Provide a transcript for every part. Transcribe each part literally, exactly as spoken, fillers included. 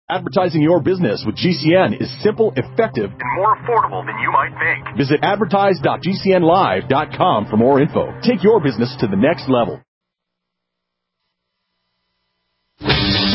Advertising your business with G C N is simple, effective, and more affordable than you might think. Visit advertise dot g c n live dot com for more info. Take your business to the next level. All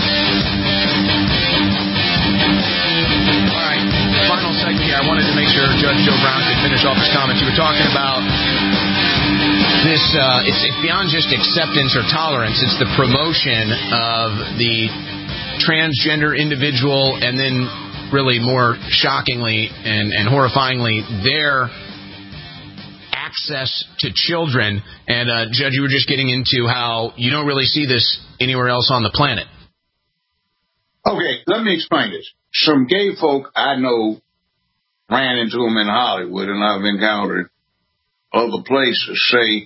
right, final segment here. I wanted to make sure Judge Joe Brown could finish off his comments. You were talking about this, uh, it's, it's beyond just acceptance or tolerance. It's the promotion of the transgender individual, and then really more shockingly and, and horrifyingly, their access to children. And, uh, Judge, you were just getting into how you don't really see this anywhere else on the planet. Okay, let me explain this. Some gay folk I know ran into them in Hollywood, and I've encountered other places, say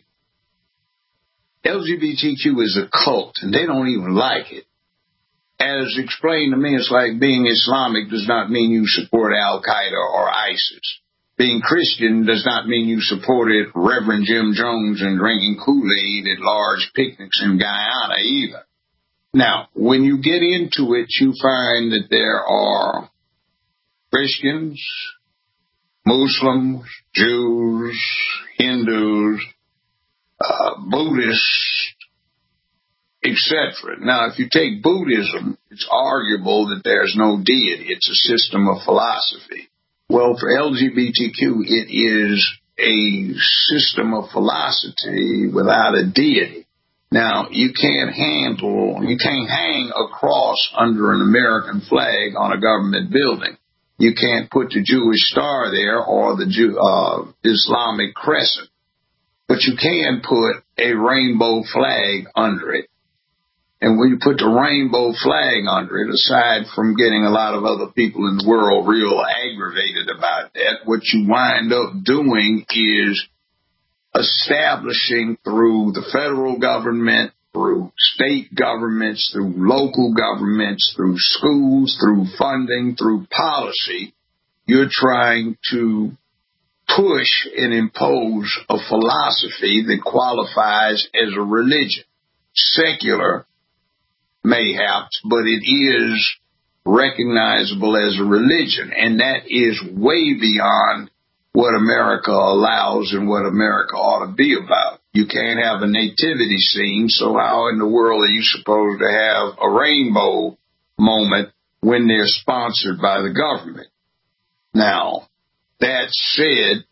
L G B T Q is a cult, and they don't even like it. As explained to me, it's like being Islamic does not mean you support Al-Qaeda or ISIS. Being Christian does not mean you supported Reverend Jim Jones and drinking Kool-Aid at large picnics in Guyana either. Now, when you get into it, you find that there are Christians, Muslims, Jews, Hindus, uh, Buddhists, et cetera. Now, if you take Buddhism, it's arguable that there's no deity. It's a system of philosophy. Well, for L G B T Q, it is a system of philosophy without a deity. Now, you can't handle, you can't hang a cross under an American flag on a government building. You can't put the Jewish star there or the Jew, uh, Islamic crescent. But you can put a rainbow flag under it. And when you put the rainbow flag under it, aside from getting a lot of other people in the world real aggravated about that, what you wind up doing is establishing through the federal government, through state governments, through local governments, through schools, through funding, through policy, you're trying to push and impose a philosophy that qualifies as a religion. Secular, mayhaps, but it is recognizable as a religion, and that is way beyond what America allows and what America ought to be about. You can't have a nativity scene, so how in the world are you supposed to have a rainbow moment when they're sponsored by the government? Now, that said,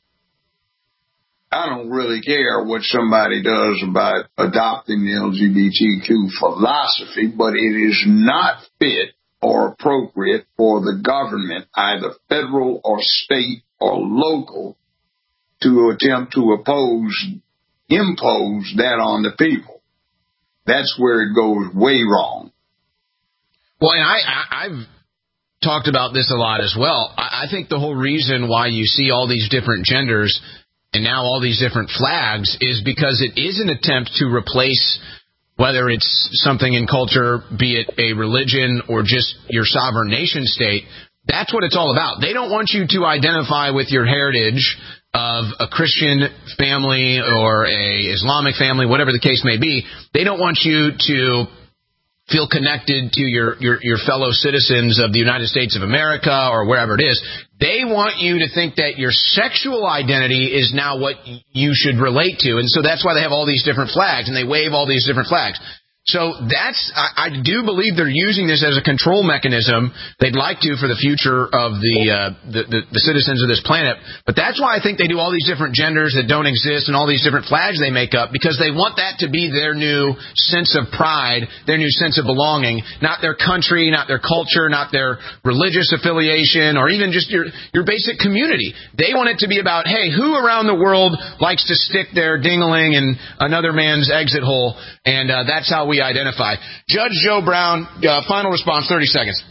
I don't really care what somebody does about adopting the L G B T Q philosophy, but it is not fit or appropriate for the government, either federal or state or local, to attempt to oppose, impose that on the people. That's where it goes way wrong. Well, and I, I, I've talked about this a lot as well. I, I think the whole reason why you see all these different genders and now all these different flags is because it is an attempt to replace, whether it's something in culture, be it a religion or just your sovereign nation state. That's what it's all about. They don't want you to identify with your heritage of a Christian family or a Islamic family, whatever the case may be. They don't want you to feel connected to your, your, your fellow citizens of the United States of America or wherever it is. They want you to think that your sexual identity is now what you should relate to. And so that's why they have all these different flags, and they wave all these different flags. So that's, I, I do believe they're using this as a control mechanism. They'd like to for the future of the, uh, the, the, the citizens of this planet. But that's why I think they do all these different genders that don't exist and all these different flags they make up, because they want that to be their new sense of pride, their new sense of belonging, not their country, not their culture, not their religious affiliation, or even just your, your basic community. They want it to be about, hey, who around the world likes to stick their ding-a-ling in another man's exit hole? And uh, that's how we identify. Judge Joe Brown, uh, final response, thirty seconds.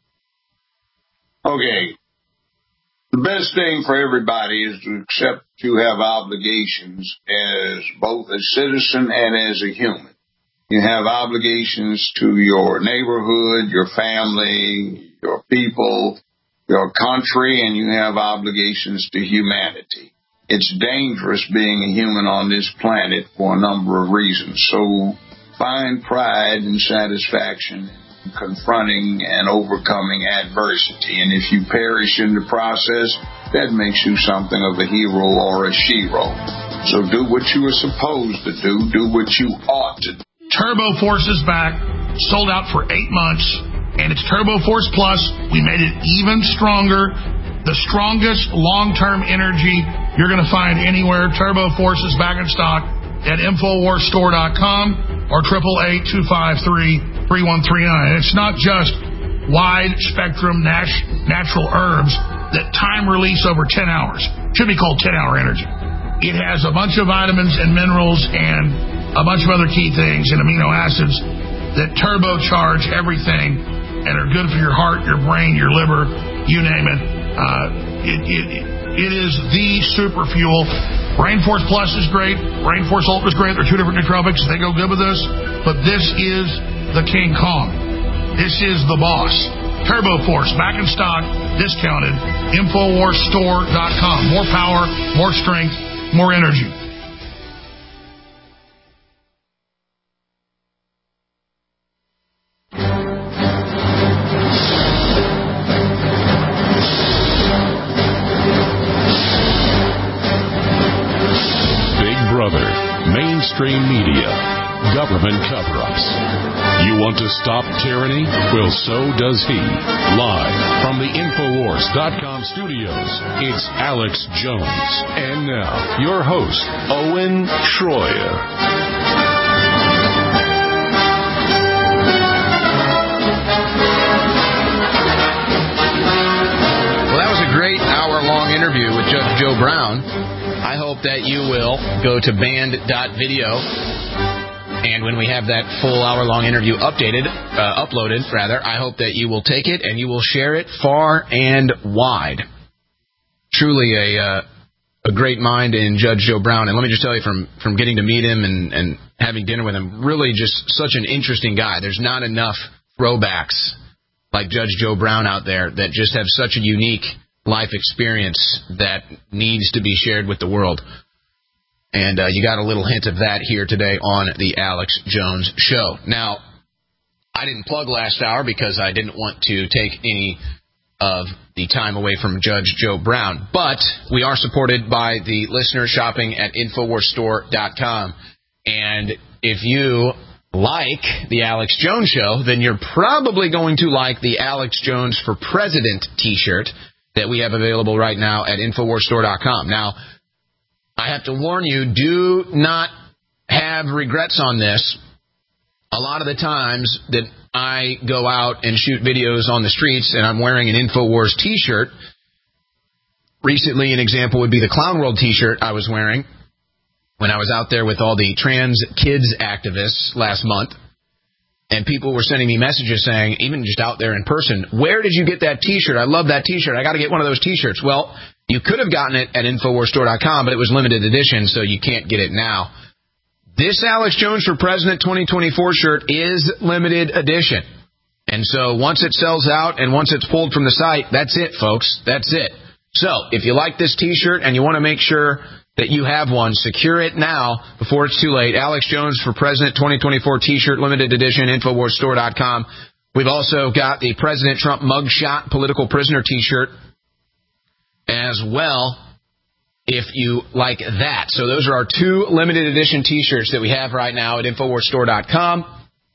Okay. The best thing for everybody is to accept you have obligations as both a citizen and as a human. You have obligations to your neighborhood, your family, your people, your country, and you have obligations to humanity. It's dangerous being a human on this planet for a number of reasons. So find pride and satisfaction confronting and overcoming adversity. And if you perish in the process, that makes you something of a hero or a shero. So do what you were supposed to do. Do what you ought to do. Turbo Force is back. Sold out for eight months. And it's Turbo Force Plus. We made it even stronger. The strongest long-term energy you're going to find anywhere. Turbo Force is back in stock at Infowars Store dot com or eight eight eight, two five three, three one three nine. And it's not just wide-spectrum nat- natural herbs that time release over ten hours. Should be called ten-hour energy. It has a bunch of vitamins and minerals and a bunch of other key things and amino acids that turbocharge everything and are good for your heart, your brain, your liver, you name it. Uh, it, it, it is the super fuel. Rainforce Plus is great. Rainforce Ultra is great. They're two different nootropics. They go good with this. But this is the King Kong. This is the boss. Turbo Force, back in stock, discounted. Infowars Store dot com. More power, more strength, more energy. Mainstream media, government cover-ups. You want to stop tyranny? Well, so does he. Live from the Infowars dot com studios, it's Alex Jones. And now, your host, Owen Schroyer. Well, that was a great hour-long interview with Judge Joe Brown. I hope that you will go to band dot video, and when we have that full hour-long interview updated, uh, uploaded, rather, I hope that you will take it and you will share it far and wide. Truly a uh, a great mind in Judge Joe Brown, and let me just tell you, from, from getting to meet him and, and having dinner with him, really just such an interesting guy. There's not enough throwbacks like Judge Joe Brown out there that just have such a unique life experience that needs to be shared with the world. And uh, you got a little hint of that here today on the Alex Jones Show. Now, I didn't plug last hour because I didn't want to take any of the time away from Judge Joe Brown. But we are supported by the listeners shopping at Infowars Store dot com. And if you like the Alex Jones Show, then you're probably going to like the Alex Jones for President t-shirt that we have available right now at Infowars Store dot com. Now, I have to warn you, do not have regrets on this. A lot of the times that I go out and shoot videos on the streets and I'm wearing an Infowars t-shirt, recently an example would be the Clown World t-shirt I was wearing when I was out there with all the trans kids activists last month. And people were sending me messages saying, even just out there in person, where did you get that T-shirt? I love that T-shirt. I got to get one of those T-shirts. Well, you could have gotten it at Infowars Store dot com, but it was limited edition, so you can't get it now. This Alex Jones for President twenty twenty-four shirt is limited edition. And so once it sells out and once it's pulled from the site, that's it, folks. That's it. So if you like this T-shirt and you want to make sure that you have one, secure it now before it's too late. Alex Jones for President twenty twenty-four T-shirt, limited edition, Infowars Store dot com. We've also got the President Trump mugshot political prisoner T-shirt as well, if you like that. So those are our two limited edition T-shirts that we have right now at Infowars Store dot com.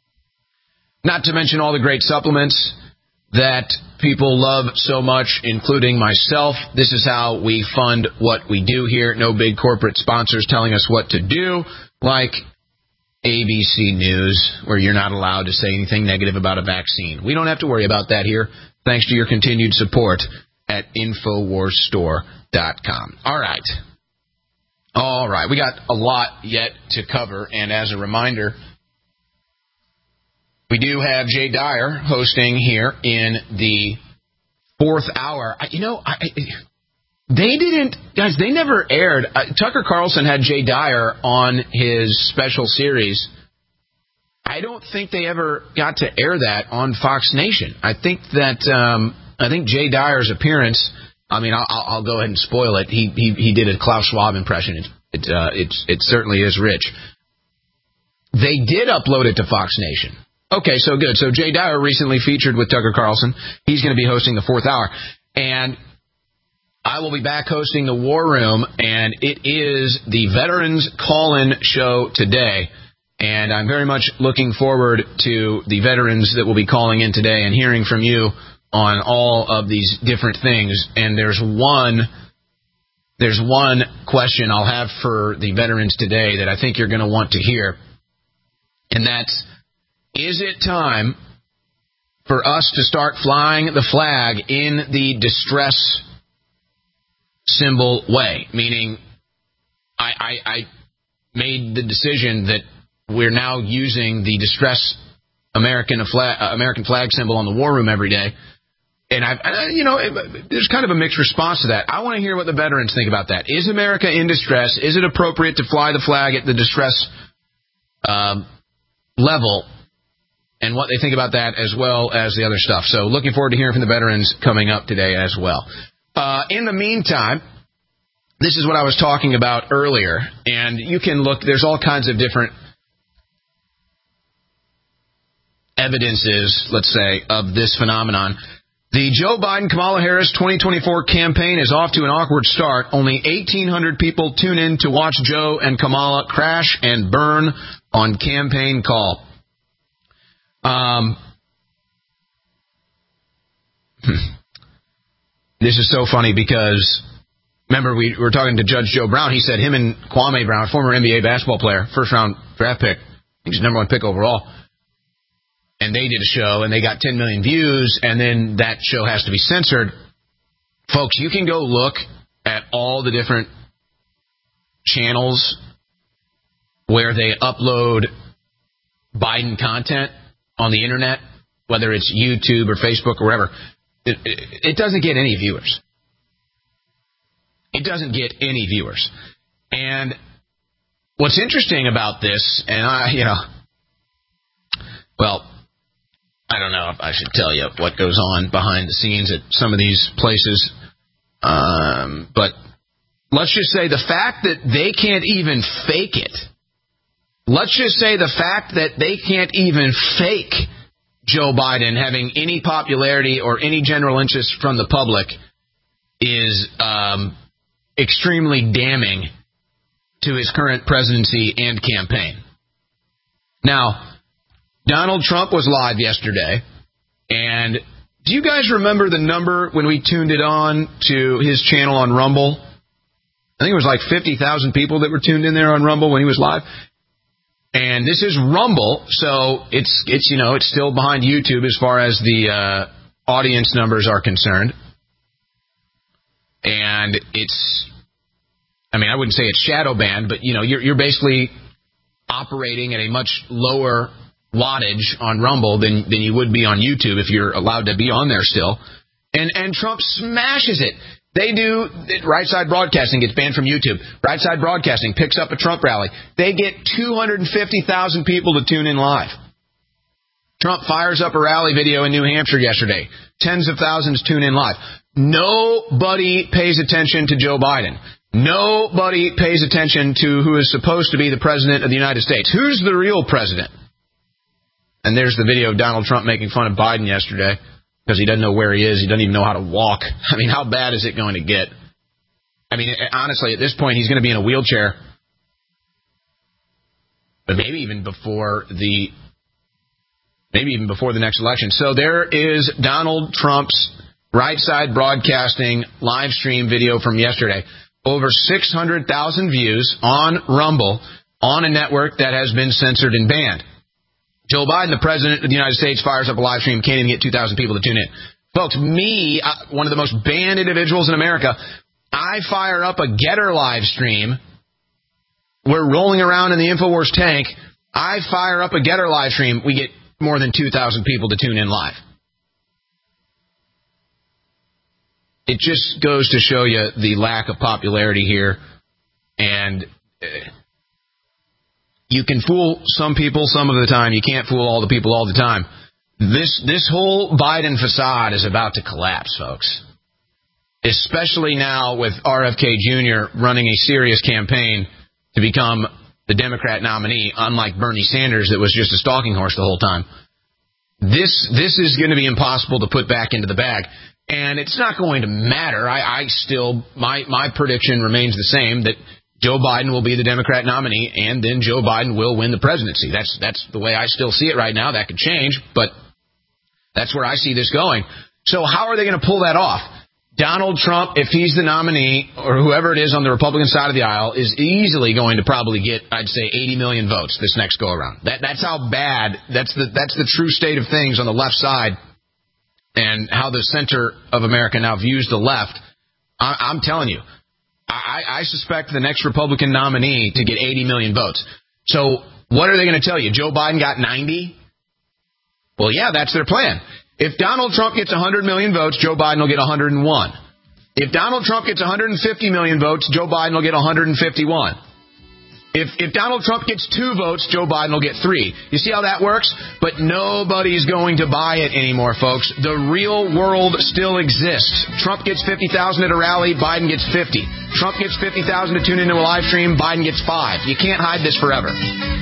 Not to mention all the great supplements that people love so much, including myself. This is how we fund what we do here. No big corporate sponsors telling us what to do, like A B C News, where you're not allowed to say anything negative about a vaccine. We don't have to worry about that here, thanks to your continued support at Infowars Store dot com. All right. All right. We got a lot yet to cover, and as a reminder, we do have Jay Dyer hosting here in the fourth hour. You know, I, they didn't, guys, they never aired. Uh, Tucker Carlson had Jay Dyer on his special series. I don't think they ever got to air that on Fox Nation. I think that, um, I think Jay Dyer's appearance, I mean, I'll, I'll go ahead and spoil it. He he, he did a Klaus Schwab impression. It, it, uh, it's, it certainly is rich. They did upload it to Fox Nation. Okay, so good. So Jay Dyer recently featured with Tucker Carlson. He's going to be hosting the fourth hour. And I will be back hosting the War Room, and it is the Veterans Call-In show today. And I'm very much looking forward to the veterans that will be calling in today and hearing from you on all of these different things. And there's one, there's one question I'll have for the veterans today that I think you're going to want to hear. And that's, is it time for us to start flying the flag in the distress symbol way? Meaning, I, I, I made the decision that we're now using the distress American flag, uh, American flag symbol on the War Room every day. And, I, uh, you know, it, there's kind of a mixed response to that. I want to hear what the veterans think about that. Is America in distress? Is it appropriate to fly the flag at the distress um, level? And what they think about that as well as the other stuff. So looking forward to hearing from the veterans coming up today as well. Uh, in the meantime, this is what I was talking about earlier. And you can look, there's all kinds of different evidences, let's say, of this phenomenon. The Joe Biden-Kamala Harris twenty twenty-four campaign is off to an awkward start. Only eighteen hundred people tune in to watch Joe and Kamala crash and burn on campaign call. Um, this is so funny because, remember, we were talking to Judge Joe Brown. He said him and Kwame Brown, former N B A basketball player, first-round draft pick, I think he's number one pick overall, and they did a show, and they got ten million views, and then that show has to be censored. Folks, you can go look at all the different channels where they upload Biden content on the internet, whether it's YouTube or Facebook or wherever. It, it, it doesn't get any viewers. It doesn't get any viewers. And what's interesting about this, and I, you know, well, I don't know if I should tell you what goes on behind the scenes at some of these places, um, but let's just say the fact that they can't even fake it. Let's just say the fact that they can't even fake Joe Biden having any popularity or any general interest from the public is um, extremely damning to his current presidency and campaign. Now, Donald Trump was live yesterday, and do you guys remember the number when we tuned it on to his channel on Rumble? I think it was like fifty thousand people that were tuned in there on Rumble when he was live. And this is Rumble, so it's, it's you know, it's still behind YouTube as far as the uh, audience numbers are concerned. And it's, I mean, I wouldn't say it's shadow banned, but, you know, you're, you're basically operating at a much lower wattage on Rumble than, than you would be on YouTube if you're allowed to be on there still. And, and Trump smashes it. They do, Right Side Broadcasting gets banned from YouTube. Right Side Broadcasting picks up a Trump rally. They get two hundred fifty thousand people to tune in live. Trump fires up a rally video in New Hampshire yesterday. Tens of thousands tune in live. Nobody pays attention to Joe Biden. Nobody pays attention to who is supposed to be the president of the United States. Who's the real president? And there's the video of Donald Trump making fun of Biden yesterday. Because he doesn't know where he is. He doesn't even know how to walk. I mean, how bad is it going to get? I mean, honestly, at this point, he's going to be in a wheelchair. But maybe even before the, maybe even before the next election. So there is Donald Trump's Right Side Broadcasting live stream video from yesterday. Over six hundred thousand views on Rumble on a network that has been censored and banned. Joe Biden, the president of the United States, fires up a live stream, can't even get two thousand people to tune in. Folks, me, uh, one of the most banned individuals in America, I fire up a Getter live stream. We're rolling around in the InfoWars tank. I fire up a Getter live stream. We get more than two thousand people to tune in live. It just goes to show you the lack of popularity here. And Uh, You can fool some people some of the time. You can't fool all the people all the time. This this whole Biden facade is about to collapse, folks. Especially now with R F K Junior running a serious campaign to become the Democrat nominee, unlike Bernie Sanders that was just a stalking horse the whole time. this this is going to be impossible to put back into the bag. And it's not going to matter. I, I still, my, my prediction remains the same, that Joe Biden will be the Democrat nominee, and then Joe Biden will win the presidency. That's that's the way I still see it right now. That could change, but that's where I see this going. So how are they going to pull that off? Donald Trump, if he's the nominee, or whoever it is on the Republican side of the aisle, is easily going to probably get, I'd say, eighty million votes this next go-around. That, that's how bad, that's the that's the true state of things on the left side, and how the center of America now views the left. I, I'm telling you, I, I suspect the next Republican nominee to get eighty million votes. So what are they going to tell you? Joe Biden got ninety? Well, yeah, that's their plan. If Donald Trump gets one hundred million votes, Joe Biden will get one hundred one. If Donald Trump gets one hundred fifty million votes, Joe Biden will get one hundred fifty-one. If if Donald Trump gets two votes, Joe Biden will get three. You see how that works? But nobody's going to buy it anymore, folks. The real world still exists. Trump gets fifty thousand at a rally, Biden gets fifty. Trump gets fifty thousand to tune into a live stream, Biden gets five. You can't hide this forever.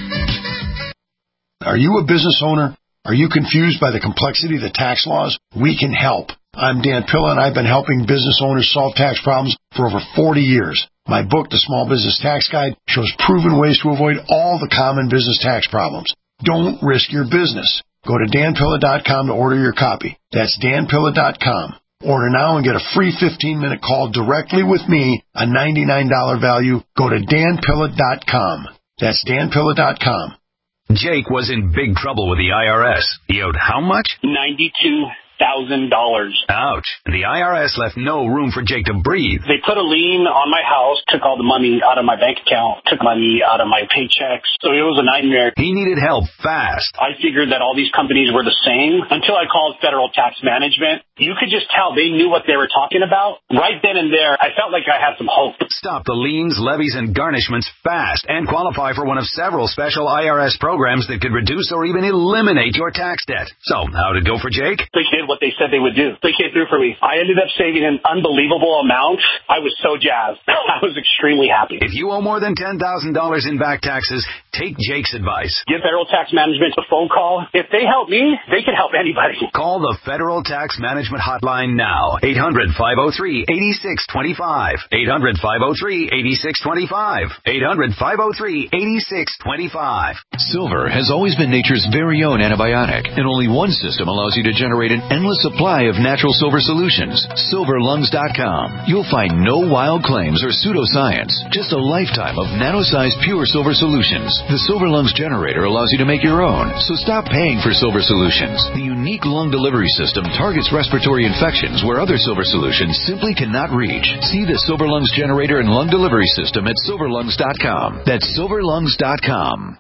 Are you a business owner? Are you confused by the complexity of the tax laws? We can help. I'm Dan Pilla, and I've been helping business owners solve tax problems for over forty years. My book, The Small Business Tax Guide, shows proven ways to avoid all the common business tax problems. Don't risk your business. Go to dan pilla dot com to order your copy. That's dan pilla dot com. Order now and get a free fifteen-minute call directly with me, a ninety-nine dollars value. Go to dan pilla dot com. That's dan pilla dot com. Jake was in big trouble with the I R S. He owed how much? ninety-two thousand dollars. Ouch. The I R S left no room for Jake to breathe. They put a lien on my house, took all the money out of my bank account, took money out of my paychecks. So it was a nightmare. He needed help fast. I figured that all these companies were the same until I called Federal Tax Management. You could just tell they knew what they were talking about. Right then and there, I felt like I had some hope. Stop the liens, levies, and garnishments fast and qualify for one of several special I R S programs that could reduce or even eliminate your tax debt. So, how'd it go for Jake? They did what they said they would do. They came through for me. I ended up saving an unbelievable amount. I was so jazzed. I was extremely happy. If you owe more than ten thousand dollars in back taxes, take Jake's advice. Give Federal Tax Management a phone call. If they help me, they can help anybody. Call the Federal Tax Management Hotline now. eight hundred, five oh three, eight six two five. eight hundred, five oh three, eight six two five. eight hundred, five oh three, eight six two five. Silver has always been nature's very own antibiotic, and only one system allows you to generate an endless supply of natural silver solutions. silver lungs dot com. You'll find no wild claims or pseudoscience, just a lifetime of nano-sized pure silver solutions. The Silver Lungs generator allows you to make your own, so stop paying for silver solutions. The unique lung delivery system targets respiratory infections where other silver solutions simply cannot reach. See the Silver Lungs generator and lung delivery system at silver lungs dot com. That's silver lungs dot com.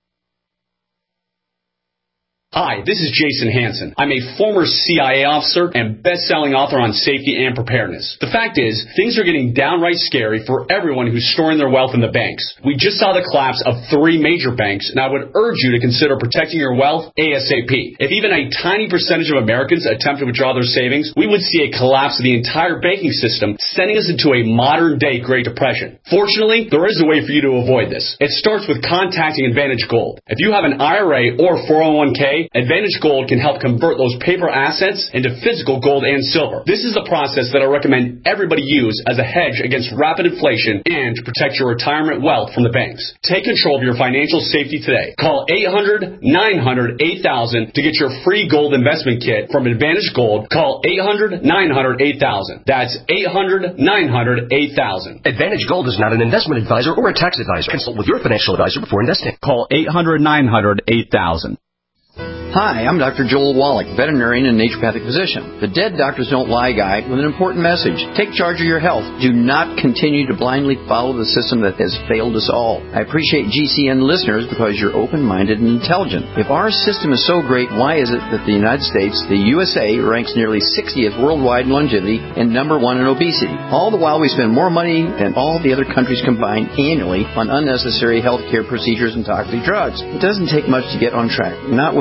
Hi, this is Jason Hansen. I'm a former C I A officer and best-selling author on safety and preparedness. The fact is, things are getting downright scary for everyone who's storing their wealth in the banks. We just saw the collapse of three major banks, and I would urge you to consider protecting your wealth ASAP. If even a tiny percentage of Americans attempt to withdraw their savings, we would see a collapse of the entire banking system, sending us into a modern-day Great Depression. Fortunately, there is a way for you to avoid this. It starts with contacting Advantage Gold. If you have an I R A or four oh one k, Advantage Gold can help convert those paper assets into physical gold and silver. This is the process that I recommend everybody use as a hedge against rapid inflation and to protect your retirement wealth from the banks. Take control of your financial safety today. Call eight hundred, nine hundred, eight thousand to get your free gold investment kit from Advantage Gold. Call eight hundred, nine hundred, eight thousand. That's eight hundred, nine hundred, eight thousand. Advantage Gold is not an investment advisor or a tax advisor. Consult with your financial advisor before investing. Call eight hundred, nine hundred, eight thousand. Hi, I'm Doctor Joel Wallach, veterinarian and naturopathic physician. The Dead Doctors Don't Lie guide with an important message. Take charge of your health. Do not continue to blindly follow the system that has failed us all. I appreciate G C N listeners because you're open-minded and intelligent. If our system is so great, why is it that the United States, the U S A, ranks nearly sixtieth worldwide in longevity and number one in obesity? All the while we spend more money than all the other countries combined annually on unnecessary health care procedures and toxic drugs. It doesn't take much to get on track. Not with the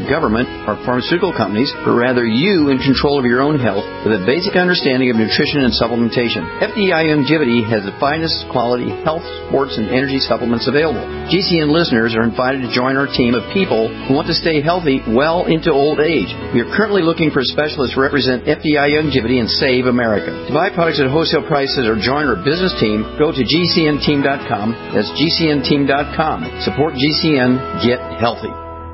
government or pharmaceutical companies, but rather you in control of your own health with a basic understanding of nutrition and supplementation. F D I Youngevity has the finest quality health, sports, and energy supplements available. G C N listeners are invited to join our team of people who want to stay healthy well into old age. We are currently looking for specialists to represent F D I Youngevity and save America. To buy products at wholesale prices or join our business team, go to G C N team dot com. That's G C N team dot com. Support G C N. Get healthy.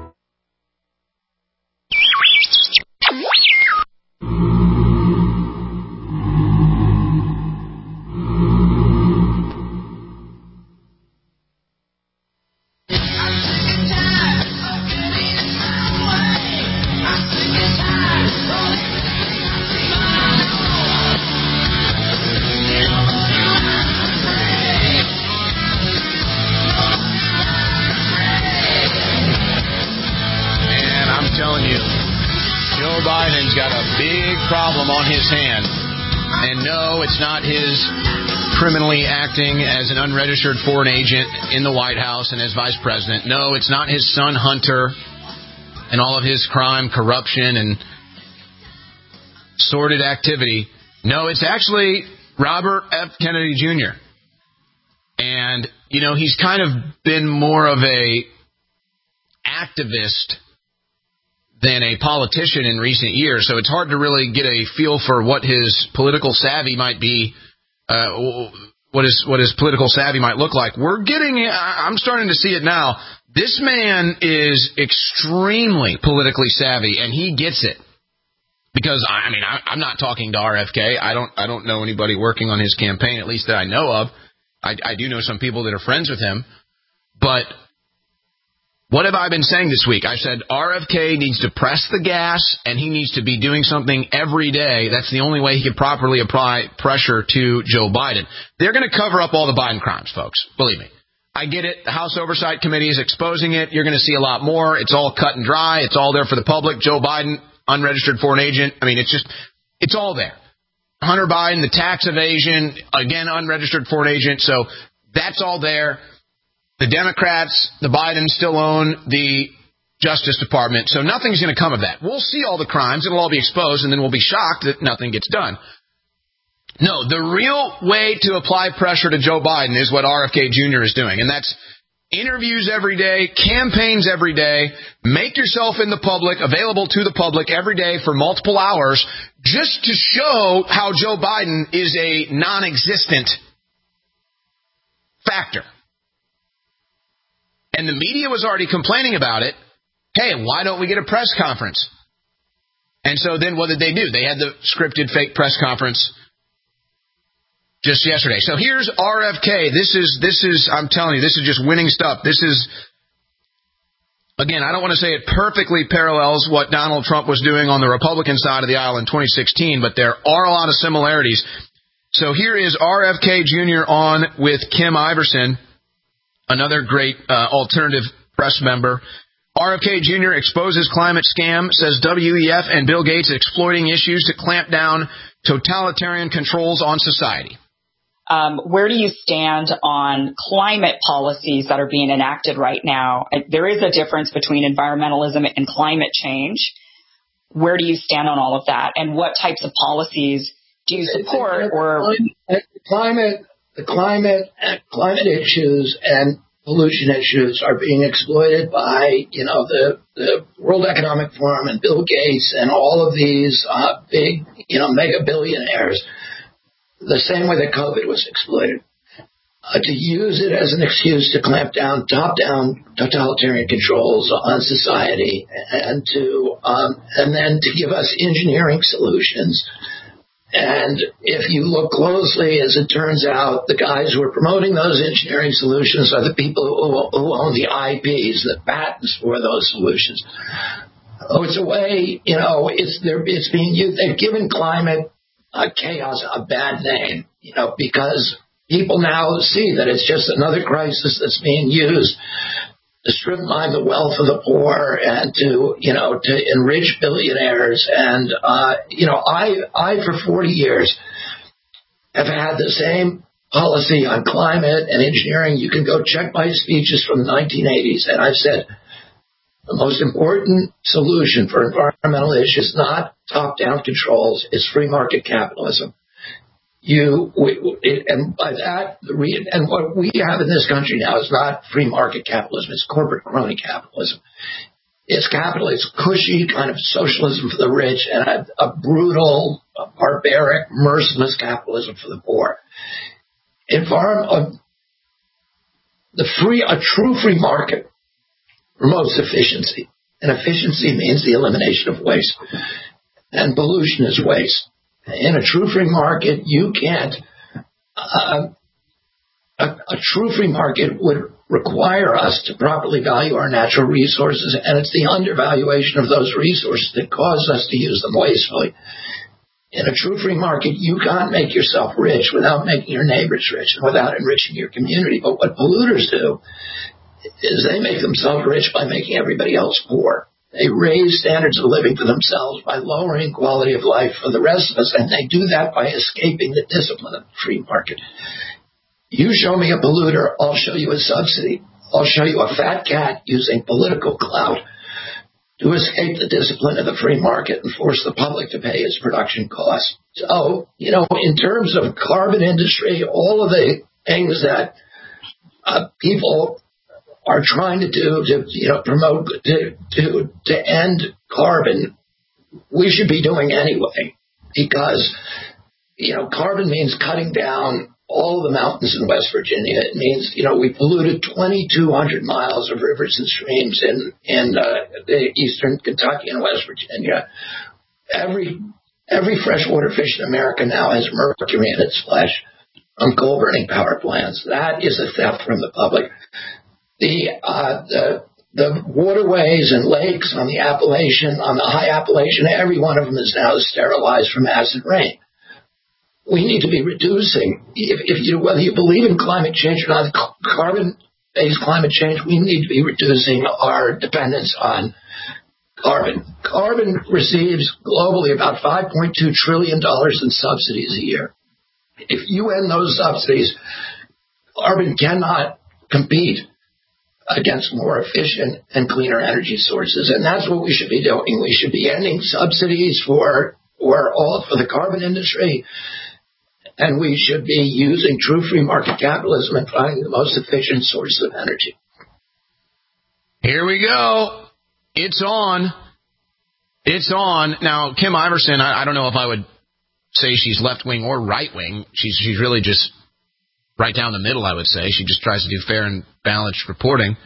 Problem on his hand. And no, it's not his criminally acting as an unregistered foreign agent in the White House and as vice president. No, it's not his son Hunter and all of his crime, corruption, and sordid activity. No, it's actually Robert F. Kennedy Junior And, you know, he's kind of been more of a activist than a politician in recent years, so it's hard to really get a feel for what his political savvy might be, uh, what his what his political savvy might look like. We're getting, I'm starting to see it now. This man is extremely politically savvy, and he gets it. Because I mean, I, I'm not talking to R F K. I don't, I don't know anybody working on his campaign, at least that I know of. I, I do know some people that are friends with him, but. What have I been saying this week? I said R F K needs to press the gas, and he needs to be doing something every day. That's the only way he can properly apply pressure to Joe Biden. They're going to cover up all the Biden crimes, folks. Believe me. I get it. The House Oversight Committee is exposing it. You're going to see a lot more. It's all cut and dry. It's all there for the public. Joe Biden, unregistered foreign agent. I mean, it's just, it's all there. Hunter Biden, the tax evasion, again, unregistered foreign agent. So that's all there. The Democrats, the Bidens still own the Justice Department, so nothing's going to come of that. We'll see all the crimes. It'll all be exposed, and then we'll be shocked that nothing gets done. No, the real way to apply pressure to Joe Biden is what R F K Junior is doing, and that's interviews every day, campaigns every day, make yourself in the public, available to the public every day for multiple hours, just to show how Joe Biden is a non-existent factor. And the media was already complaining about it. Hey, why don't we get a press conference? And so then what did they do? They had the scripted fake press conference just yesterday. So here's R F K. This is, this is, I'm telling you, this is just winning stuff. This is, again, I don't want to say it perfectly parallels what Donald Trump was doing on the Republican side of the aisle in twenty sixteen, but there are a lot of similarities. So here is R F K Junior on with Kim Iverson, another great uh, alternative press member. R F K Junior exposes climate scam, says W E F and Bill Gates exploiting issues to clamp down totalitarian controls on society. Um, where do you stand on climate policies that are being enacted right now? There is a difference between environmentalism and climate change. Where do you stand on all of that? And what types of policies do you support? Or the climate, the climate, climate issues and pollution issues are being exploited by, you know, the, the World Economic Forum and Bill Gates and all of these uh, big, you know, mega billionaires, the same way that COVID was exploited, uh, to use it as an excuse to clamp down, top-down totalitarian controls on society, and to um, and then to give us engineering solutions. And if you look closely, as it turns out, the guys who are promoting those engineering solutions are the people who, who own the I Ps, the patents for those solutions. Oh, it's a way, you know, it's it's being used. They've given climate uh, chaos a bad name, you know, because people now see that it's just another crisis that's being used to strip mine the wealth of the poor and to, you know, to enrich billionaires. And, uh, you know, I, I, for forty years have had the same policy on climate and engineering. You can go check my speeches from the nineteen eighties. And I've said, The most important solution for environmental issues is not top-down controls, it's free market capitalism. You we, it, and by that, the re, and what we have in this country now is not free market capitalism; it's corporate crony capitalism. It's capital. It's cushy kind of socialism for the rich and a, a brutal, a barbaric, merciless capitalism for the poor. Environment, uh, the free, a true free market promotes efficiency, and efficiency means the elimination of waste, and pollution is waste. In a true free market, you can't. Uh, a, a true free market would require us to properly value our natural resources, and it's the undervaluation of those resources that cause us to use them wastefully. In a true free market, you can't make yourself rich without making your neighbors rich and without enriching your community. But what polluters do is they make themselves rich by making everybody else poor. They raise standards of living for themselves by lowering quality of life for the rest of us, and they do that by escaping the discipline of the free market. You show me a polluter, I'll show you a subsidy. I'll show you a fat cat using political clout to escape the discipline of the free market and force the public to pay its production costs. So, you know, in terms of carbon industry, all of the things that uh, people are trying to do to, you know, promote, to, to, to end carbon, we should be doing anyway, because, you know, carbon means cutting down all the mountains in West Virginia. It means, you know, we polluted twenty-two hundred miles of rivers and streams in, in uh, eastern Kentucky and West Virginia. Every, every freshwater fish in America now has mercury in its flesh from coal burning power plants. That is a theft from the public. The, uh, the, the waterways and lakes on the Appalachian, on the high Appalachian, every one of them is now sterilized from acid rain. We need to be reducing, if, if you, whether you believe in climate change or not, carbon-based climate change, we need to be reducing our dependence on carbon. Carbon receives globally about five point two trillion dollars in subsidies a year. If you end those subsidies, carbon cannot compete against more efficient and cleaner energy sources. And that's what we should be doing. We should be ending subsidies for, for all, for the carbon industry. And we should be using true free market capitalism and finding the most efficient source of energy. Here we go. It's on. It's on. Now, Kim Iversen, I, I don't know if I would say she's left-wing or right-wing. She's, she's really just right down the middle, I would say. She just tries to do fair and balanced reporting.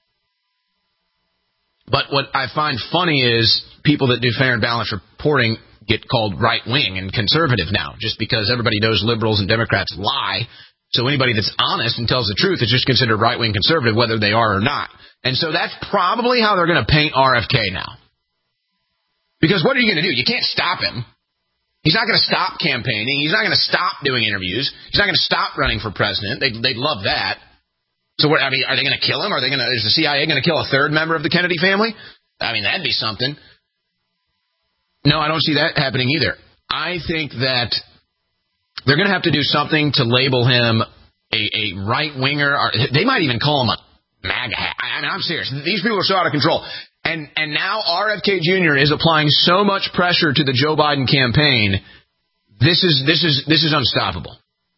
But what I find funny is people that do fair and balanced reporting get called right-wing and conservative now, just because everybody knows liberals and Democrats lie. So anybody that's honest and tells the truth is just considered right-wing conservative, whether they are or not. And so that's probably how they're going to paint R F K now. Because what are you going to do? You can't stop him. He's not going to stop campaigning. He's not going to stop doing interviews. He's not going to stop running for president. They'd, they'd love that. So, what, I mean, are they going to kill him? Are they going to? Is the C I A going to kill a third member of the Kennedy family? I mean, that'd be something. No, I don't see that happening either. I think that they're going to have to do something to label him a, a right-winger. Or they might even call him a MAGA hat. I mean, I'm serious. These people are so out of control. And and now R F K Junior is applying so much pressure to the Joe Biden campaign. This is this is this is unstoppable.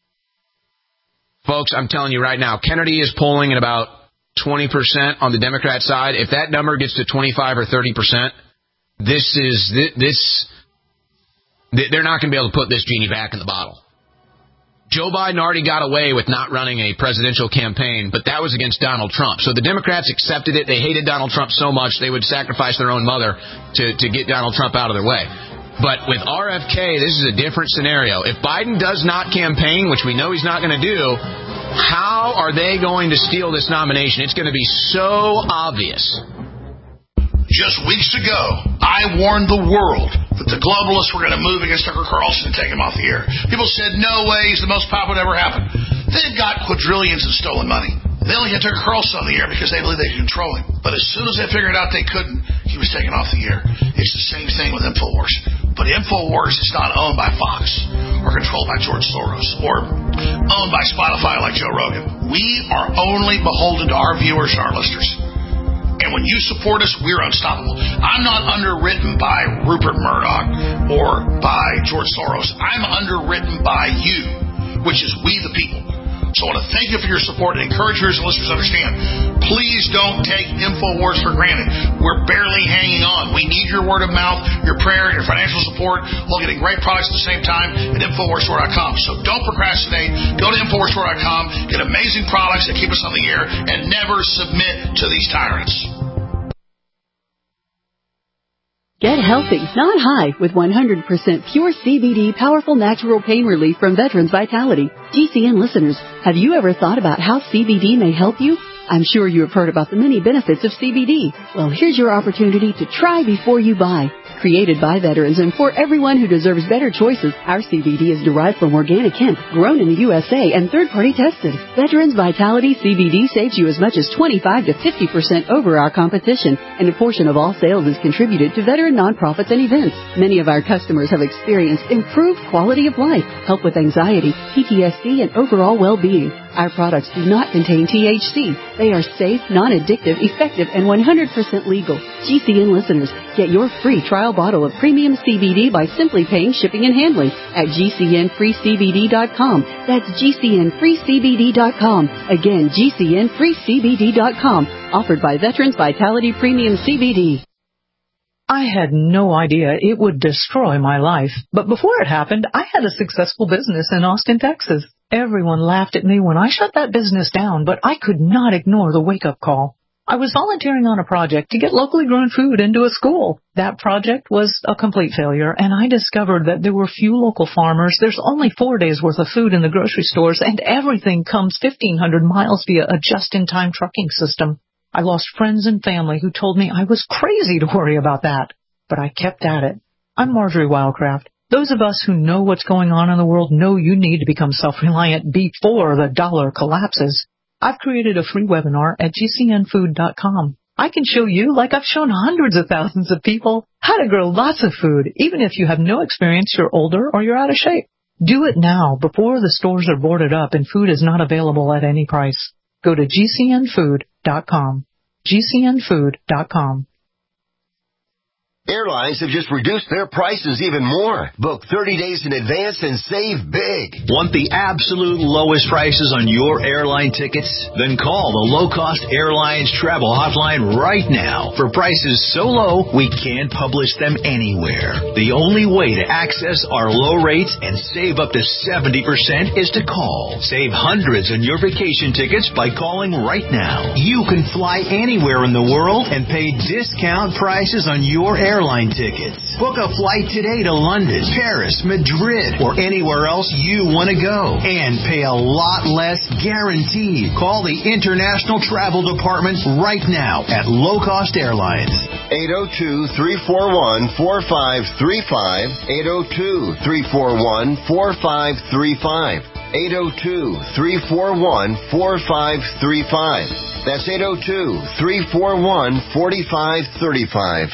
Folks, I'm telling you right now, Kennedy is polling at about twenty percent on the Democrat side. If that number gets to twenty-five or thirty percent, this is this they're not going to be able to put this genie back in the bottle. Joe Biden already got away with not running a presidential campaign, but that was against Donald Trump. So the Democrats accepted it. They hated Donald Trump so much they would sacrifice their own mother to, to get Donald Trump out of their way. But with R F K, this is a different scenario. If Biden does not campaign, which we know he's not going to do, how are they going to steal this nomination? It's going to be so obvious. Just weeks ago, I warned the world that the globalists were going to move against Tucker Carlson and take him off the air. People said, no way, he's the most popular that ever happened. They've got quadrillions of stolen money. They only had Tucker Carlson on the air because they believed they could control him. But as soon as they figured out they couldn't, he was taken off the air. It's the same thing with InfoWars. But InfoWars is not owned by Fox or controlled by George Soros or owned by Spotify like Joe Rogan. We are only beholden to our viewers and our listeners. And And when you support us, we're unstoppable. I'm not underwritten by Rupert Murdoch or by George Soros. I'm underwritten by you, which is we the people. So I want to thank you for your support and encourage viewers and listeners to understand, please don't take InfoWars for granted. We're barely hanging on. We need your word of mouth, your prayer, your financial support, while getting great products at the same time at InfoWars Store dot com. So don't procrastinate. Go to InfoWars Store dot com, get amazing products that keep us on the air, and never submit to these tyrants. Get healthy, not high, with one hundred percent pure C B D powerful natural pain relief from Veterans Vitality. G C N listeners, have you ever thought about how C B D may help you? I'm sure you have heard about the many benefits of C B D. Well, here's your opportunity to try before you buy. Created by veterans and for everyone who deserves better choices, our C B D is derived from organic hemp, grown in the U S A and third-party tested. Veterans Vitality C B D saves you as much as twenty-five to fifty percent over our competition, and a portion of all sales is contributed to veteran nonprofits and events. Many of our customers have experienced improved quality of life, help with anxiety, P T S D, and overall well-being. Our products do not contain T H C. They are safe, non-addictive, effective, and one hundred percent legal. G C N listeners, get your free trial bottle of premium C B D by simply paying shipping and handling at G C N free C B D dot com. That's G C N free C B D dot com. Again, G C N free C B D dot com. Offered by Veterans Vitality Premium C B D. I had no idea it would destroy my life. But before it happened, I had a successful business in Austin, Texas. Everyone laughed at me when I shut that business down, but I could not ignore the wake-up call. I was volunteering on a project to get locally grown food into a school. That project was a complete failure, and I discovered that there were few local farmers. There's only four days' worth of food in the grocery stores, and everything comes fifteen hundred miles via a just-in-time trucking system. I lost friends and family who told me I was crazy to worry about that, but I kept at it. I'm Marjorie Wildcraft. Those of us who know what's going on in the world know you need to become self-reliant before the dollar collapses. I've created a free webinar at G C N food dot com. I can show you, like I've shown hundreds of thousands of people, how to grow lots of food, even if you have no experience, you're older, or you're out of shape. Do it now before the stores are boarded up and food is not available at any price. Go to G C N food dot com. G C N food dot com. Airlines have just reduced their prices even more. Book thirty days in advance and save big. Want the absolute lowest prices on your airline tickets? Then call the Low Cost Airlines Travel Hotline right now for prices so low we can't publish them anywhere. The only way to access our low rates and save up to seventy percent is to call. Save hundreds on your vacation tickets by calling right now. You can fly anywhere in the world and pay discount prices on your airline Airline tickets. Book a flight today to London, Paris, Madrid, or anywhere else you want to go, and pay a lot less guaranteed. Call the International Travel Department right now at Low Cost Airlines. eight oh two, three four one, four five three five. eight oh two, three four one, four five three five. eight oh two, three four one, four five three five. That's eight oh two, three four one, four five three five.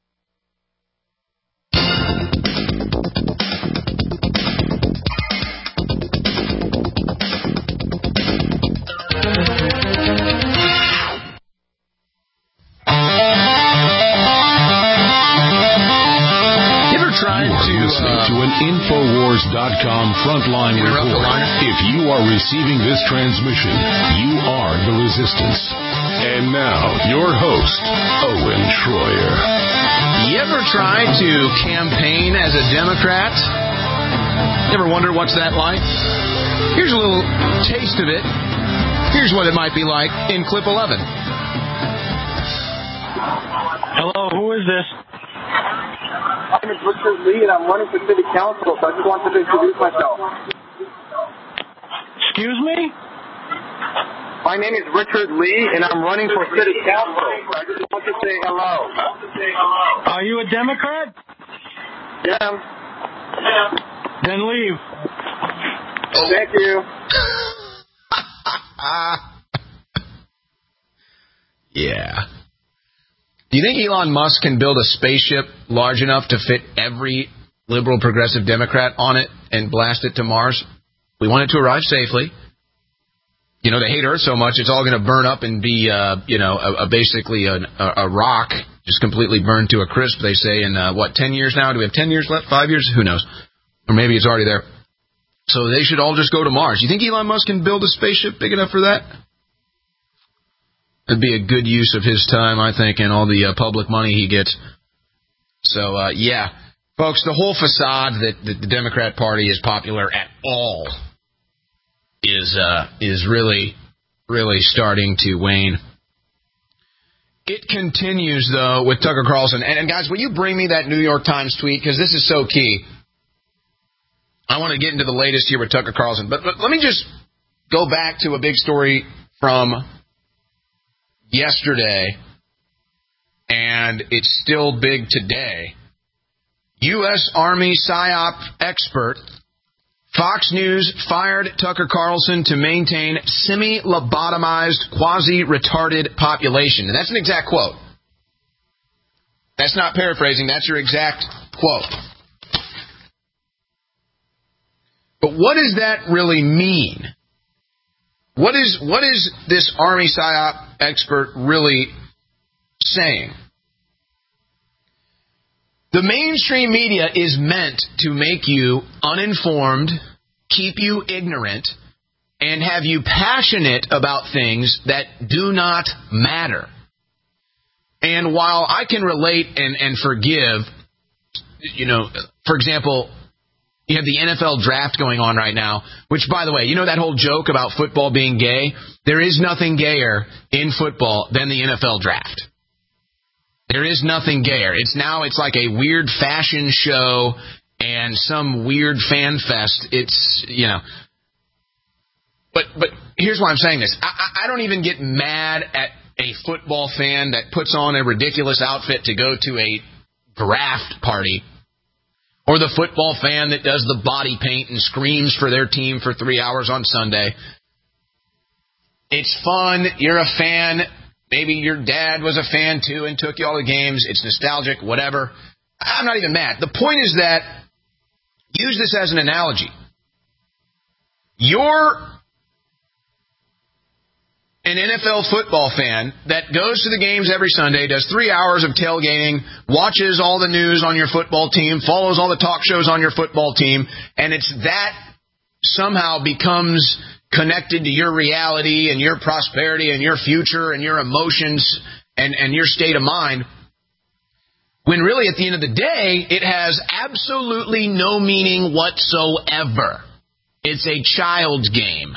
To an InfoWars dot com frontline report. If you are receiving this transmission, you are the resistance. And now, your host, Owen Schroyer. You ever tried to campaign as a Democrat? You ever wonder what's that like? Here's a little taste of it. Here's what it might be like in clip eleven. Hello, who is this? My name is Richard Lee, and I'm running for city council, so I just wanted to introduce myself. Excuse me? My name is Richard Lee, and I'm running for city council, so I just want to say hello. Are you a Democrat? Yeah. Then leave. Thank you. Yeah. Do you think Elon Musk can build a spaceship large enough to fit every liberal progressive Democrat on it and blast it to Mars? We want it to arrive safely. you know, they hate Earth so much, it's all going to burn up and be, uh, you know, a, a basically a, a rock, just completely burned to a crisp, they say, in, uh, what, ten years now? Do we have ten years left? Five years? Who knows? Or maybe it's already there. So they should all just go to Mars. You think Elon Musk can build a spaceship big enough for that? It'd be a good use of his time, I think, and all the uh, public money he gets. So, uh, yeah. Folks, the whole facade that, that the Democrat Party is popular at all is uh, is really, really starting to wane. It continues, though, with Tucker Carlson. And, and guys, will you bring me that New York Times tweet? Because this is so key. I want to get into the latest here with Tucker Carlson. But, but let me just go back to a big story from yesterday, and it's still big today. U S. Army PSYOP expert, Fox News fired Tucker Carlson to maintain semi-lobotomized, quasi-retarded population. And that's an exact quote. That's not paraphrasing. That's your exact quote. But what does that really mean? What is what is this Army PSYOP expert really saying? The mainstream media is meant to make you uninformed, keep you ignorant, and have you passionate about things that do not matter. And while I can relate and, and forgive, you know, for example, you have the N F L draft going on right now, which, by the way, you know that whole joke about football being gay? There is nothing gayer in football than the N F L draft. There is nothing gayer. It's now, it's like a weird fashion show and some weird fan fest. It's, you know. But but here's why I'm saying this. I, I don't even get mad at a football fan that puts on a ridiculous outfit to go to a draft party, or the football fan that does the body paint and screams for their team for three hours on Sunday. It's fun. You're a fan. Maybe your dad was a fan too and took you all the games. It's nostalgic, whatever. I'm not even mad. The point is that, use this as an analogy. You're an N F L football fan that goes to the games every Sunday, does three hours of tailgating, watches all the news on your football team, follows all the talk shows on your football team, and it's that somehow becomes connected to your reality and your prosperity and your future and your emotions and, and your state of mind, when really at the end of the day, it has absolutely no meaning whatsoever. It's a child's game.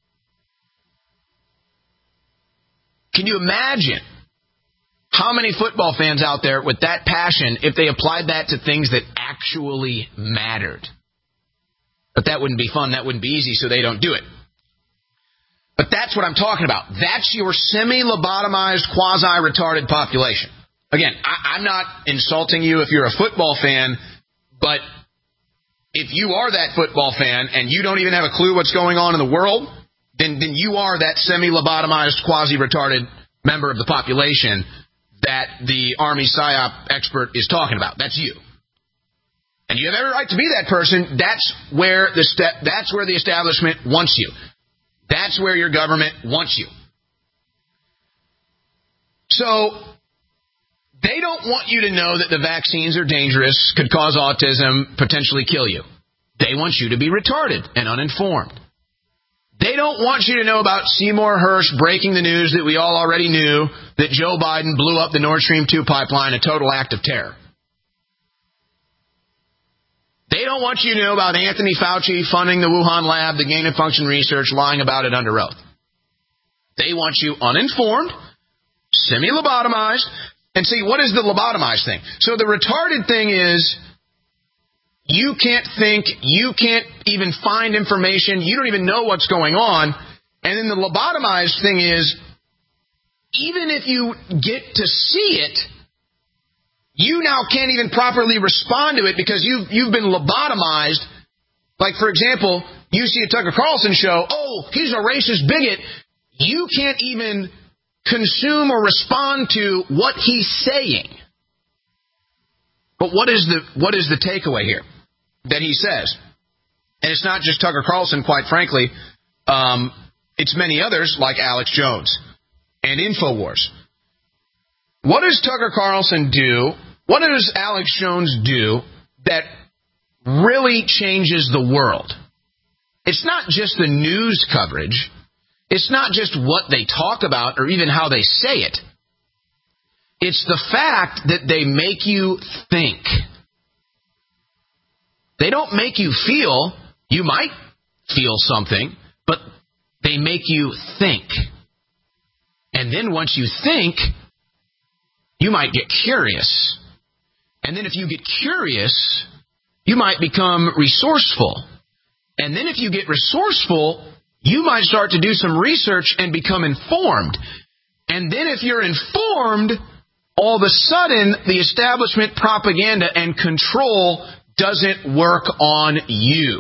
Can you imagine how many football fans out there with that passion if they applied that to things that actually mattered? But that wouldn't be fun. That wouldn't be easy, so they don't do it. But that's what I'm talking about. That's your semi-lobotomized, quasi-retarded population. Again, I, I'm not insulting you if you're a football fan, but if you are that football fan and you don't even have a clue what's going on in the world, then, then you are that semi-lobotomized, quasi-retarded member of the population that the Army PSYOP expert is talking about. That's you. And you have every right to be that person. That's where the st- that's where the establishment wants you. That's where your government wants you. So they don't want you to know that the vaccines are dangerous, could cause autism, potentially kill you. They want you to be retarded and uninformed. They don't want you to know about Seymour Hersh breaking the news that we all already knew, that Joe Biden blew up the Nord Stream two pipeline, a total act of terror. They don't want you to know about Anthony Fauci funding the Wuhan lab, the gain of function research, lying about it under oath. They want you uninformed, semi-lobotomized. And see, what is the lobotomized thing? So the retarded thing is you can't think, you can't even find information, you don't even know what's going on. And then the lobotomized thing is, even if you get to see it, you now can't even properly respond to it because you've, you've been lobotomized. Like, for example, you see a Tucker Carlson show, oh, he's a racist bigot. You can't even consume or respond to what he's saying. But what is the what is the takeaway here that he says? And it's not just Tucker Carlson, quite frankly. Um, it's many others like Alex Jones and InfoWars. What does Tucker Carlson do? What does Alex Jones do that really changes the world? It's not just the news coverage. It's not just what they talk about or even how they say it. It's the fact that they make you think. They don't make you feel. You might feel something, but they make you think. And then once you think, you might get curious. And then if you get curious, you might become resourceful. And then if you get resourceful, you might start to do some research and become informed. And then if you're informed, all of a sudden, the establishment propaganda and control doesn't work on you.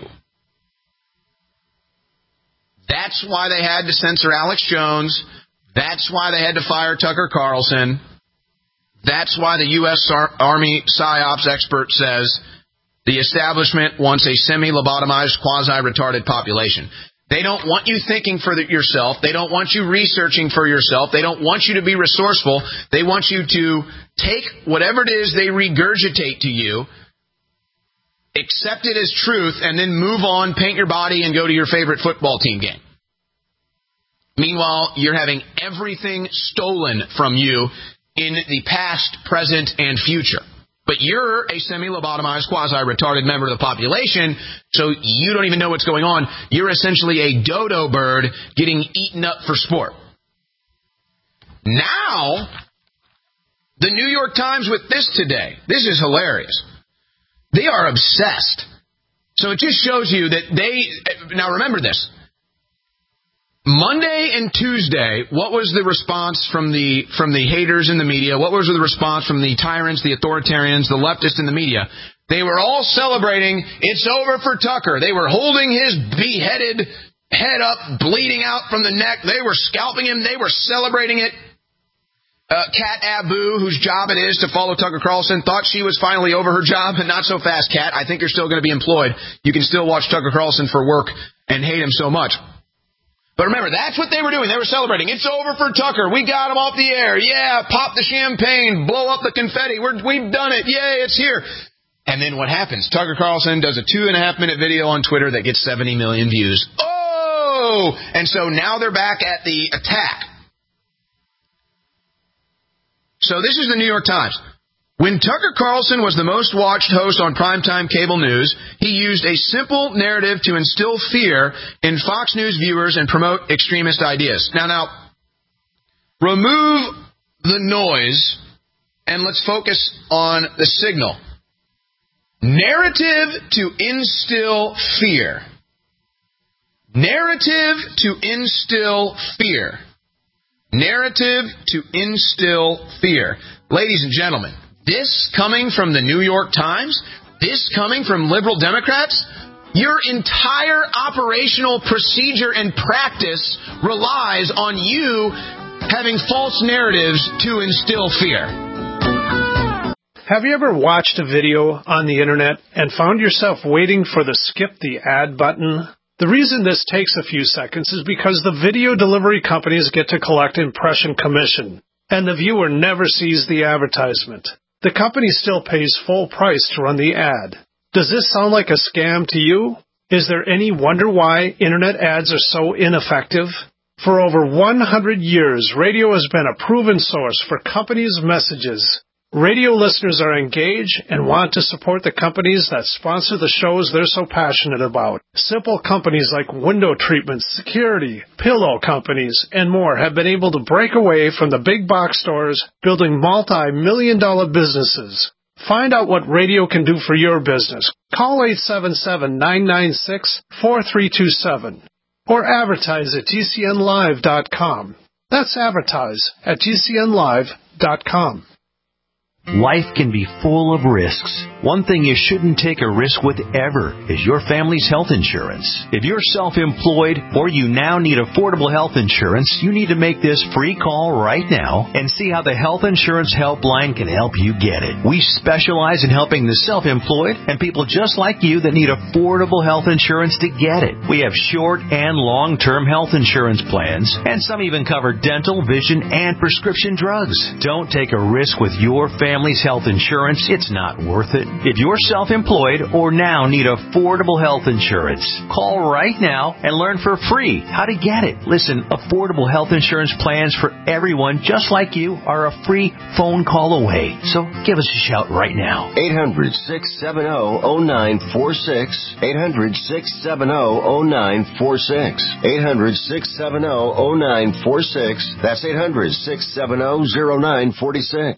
That's why they had to censor Alex Jones. That's why they had to fire Tucker Carlson. That's why the U S Ar- Army PsyOps expert says the establishment wants a semi-lobotomized, quasi-retarded population. They don't want you thinking for the, yourself. They don't want you researching for yourself. They don't want you to be resourceful. They want you to take whatever it is they regurgitate to you, accept it as truth, and then move on, paint your body, and go to your favorite football team game. Meanwhile, you're having everything stolen from you in the past, present, and future. But you're a semi-lobotomized, quasi-retarded member of the population, so you don't even know what's going on. You're essentially a dodo bird getting eaten up for sport. Now, the New York Times with this today. This is hilarious. They are obsessed. So it just shows you that they... Now remember this. Monday and Tuesday, what was the response from the from the haters in the media? What was the response from the tyrants, the authoritarians, the leftists in the media? They were all celebrating, it's over for Tucker. They were holding his beheaded head up, bleeding out from the neck. They were scalping him. They were celebrating it. Uh, Kat Abu, whose job it is to follow Tucker Carlson, thought she was finally over her job. And not so fast, Kat. I think you're still going to be employed. You can still watch Tucker Carlson for work and hate him so much. But remember, that's what they were doing. They were celebrating. It's over for Tucker. We got him off the air. Yeah, pop the champagne, blow up the confetti. We're, we've done it. Yay, it's here. And then what happens? Tucker Carlson does a two and a half minute video on Twitter that gets seventy million views. Oh! And so now they're back at the attack. So this is the New York Times. When Tucker Carlson was the most watched host on primetime cable news, he used a simple narrative to instill fear in Fox News viewers and promote extremist ideas. Now, now, remove the noise and let's focus on the signal. Narrative to instill fear. Narrative to instill fear. Narrative to instill fear. Ladies and gentlemen, this coming from the New York Times, this coming from liberal Democrats, your entire operational procedure and practice relies on you having false narratives to instill fear. Have you ever watched a video on the internet and found yourself waiting for the skip the ad button? The reason this takes a few seconds is because the video delivery companies get to collect impression commission, and the viewer never sees the advertisement. The company still pays full price to run the ad. Does this sound like a scam to you? Is there any wonder why internet ads are so ineffective? For over one hundred years, radio has been a proven source for companies' messages. Radio listeners are engaged and want to support the companies that sponsor the shows they're so passionate about. Simple companies like window treatments, security, pillow companies, and more have been able to break away from the big box stores, building multi-million dollar businesses. Find out what radio can do for your business. Call eight seven seven, nine nine six, four three two seven or advertise at G C N live dot com. That's advertise at G C N live dot com. Life can be full of risks. One thing you shouldn't take a risk with ever is your family's health insurance. If you're self-employed or you now need affordable health insurance, you need to make this free call right now and see how the Health Insurance Helpline can help you get it. We specialize in helping the self-employed and people just like you that need affordable health insurance to get it. We have short and long-term health insurance plans, and some even cover dental, vision, and prescription drugs. Don't take a risk with your family's health insurance. It's not worth it. If you're self-employed or now need affordable health insurance, call right now and learn for free how to get it. Listen, affordable health insurance plans for everyone just like you are a free phone call away. So give us a shout right now. eight hundred, six seven zero, zero nine four six. eight hundred, six seven zero, zero nine four six. eight hundred, six seven zero, zero nine four six. That's eight hundred, six seven zero, zero nine four six.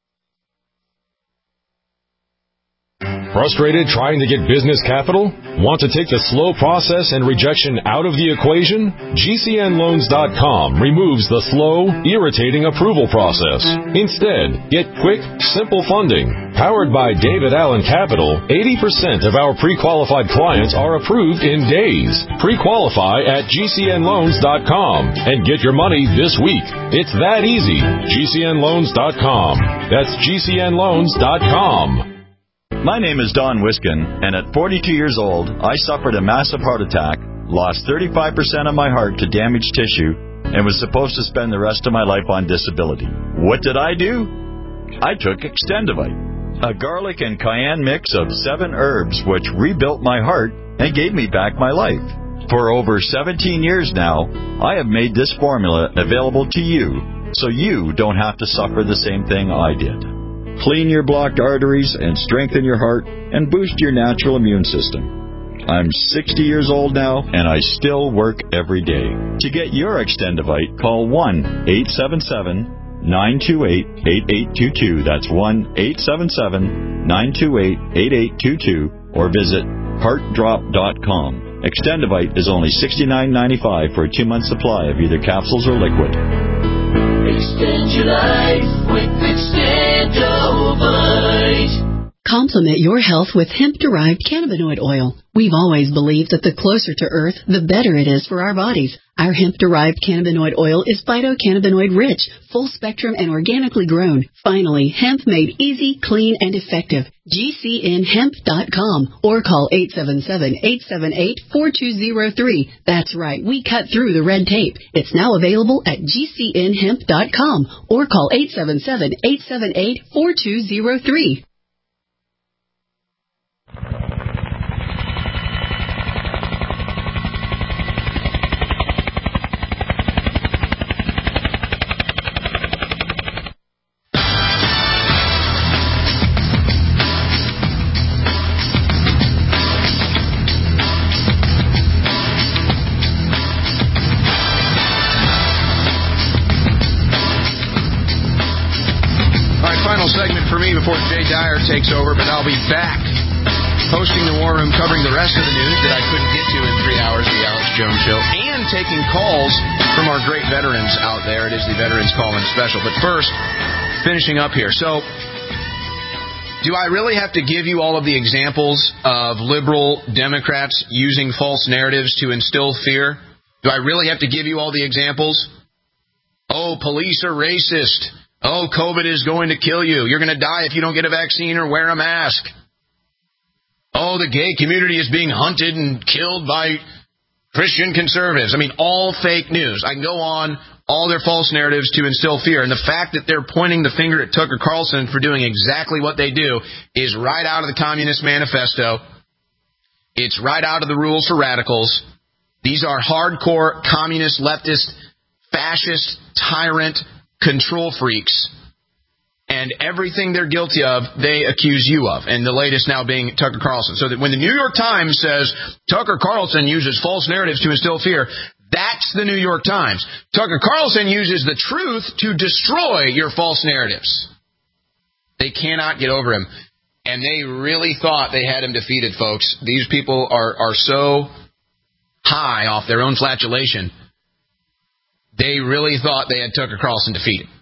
Frustrated trying to get business capital? Want to take the slow process and rejection out of the equation? G C N loans dot com removes the slow, irritating approval process. Instead, get quick, simple funding. Powered by David Allen Capital, eighty percent of our pre-qualified clients are approved in days. Pre-qualify at G C N loans dot com and get your money this week. It's that easy. G C N loans dot com. That's G C N loans dot com. My name is Don Wiskin, and at forty-two years old, I suffered a massive heart attack, lost thirty-five percent of my heart to damaged tissue, and was supposed to spend the rest of my life on disability. What did I do? I took Extendivite, a garlic and cayenne mix of seven herbs which rebuilt my heart and gave me back my life. For over seventeen years now, I have made this formula available to you, so you don't have to suffer the same thing I did. Clean your blocked arteries and strengthen your heart and boost your natural immune system. I'm sixty years old now, and I still work every day. To get your Extendivite, call one eight seven seven, nine two eight, eight eight two two. That's one eight seven seven, nine two eight, eight eight two two, or visit heart drop dot com. Extendivite is only sixty-nine ninety-five for a two-month supply of either capsules or liquid. Extend your life with Extendovite. Complement your health with hemp-derived cannabinoid oil. We've always believed that the closer to Earth, the better it is for our bodies. Our hemp-derived cannabinoid oil is phytocannabinoid-rich, full-spectrum, and organically grown. Finally, hemp made easy, clean, and effective. G C N hemp dot com or call eight seven seven, eight seven eight, four two zero three. That's right, we cut through the red tape. It's now available at G C N hemp dot com or call eight seven seven, eight seven eight, four two zero three. Segment for me before Jay Dyer takes over, but I'll be back hosting the War Room, covering the rest of the news that I couldn't get to in three hours of the Alex Jones Show, and taking calls from our great veterans out there. It is the Veterans Call-In Special. But first, finishing up here. So, do I really have to give you all of the examples of liberal Democrats using false narratives to instill fear? Do I really have to give you all the examples? Oh, police are racist. Oh, COVID is going to kill you. You're going to die if you don't get a vaccine or wear a mask. Oh, the gay community is being hunted and killed by Christian conservatives. I mean, all fake news. I can go on, all their false narratives to instill fear. And the fact that they're pointing the finger at Tucker Carlson for doing exactly what they do is right out of the Communist Manifesto. It's right out of the Rules for Radicals. These are hardcore communist, leftist, fascist, tyrant control freaks, and everything they're guilty of, they accuse you of, and the latest now being Tucker Carlson. So that when the New York Times says Tucker Carlson uses false narratives to instill fear, that's the New York Times. Tucker Carlson uses the truth to destroy your false narratives. They cannot get over him, and they really thought they had him defeated, folks. These people are, are so high off their own flatulation. They really thought they had Tucker Carlson defeated.